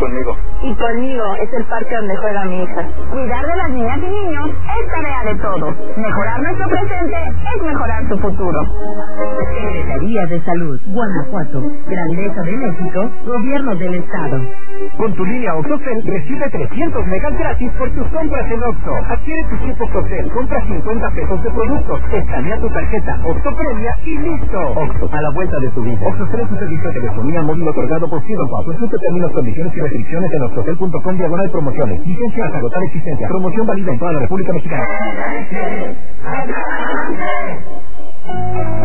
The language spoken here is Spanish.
conmigo. Y conmigo es el parque donde juega mi hija. Cuidar de las niñas y niños es tarea de todos. Mejorar nuestro presente es mejorar su futuro. Secretaría de Salud, Guanajuato, Grandeza de México, Gobierno del Estado. Con tu línea OXXOCEL recibe 300 megas gratis por tus compras en Oxxo. Adquiere tu chip OXXOCEL, compra 50 pesos de productos, escanea tu tarjeta Oxxo Premia y listo. Oxxo, a la vuelta de tu vida. OXXOCEL es un servicio de telefonía móvil otorgado por Silverpop. Consulta términos, condiciones y restricciones en oxxocel.com/promociones. Licencia hasta agotar existencia. Promoción válida en toda la República Mexicana.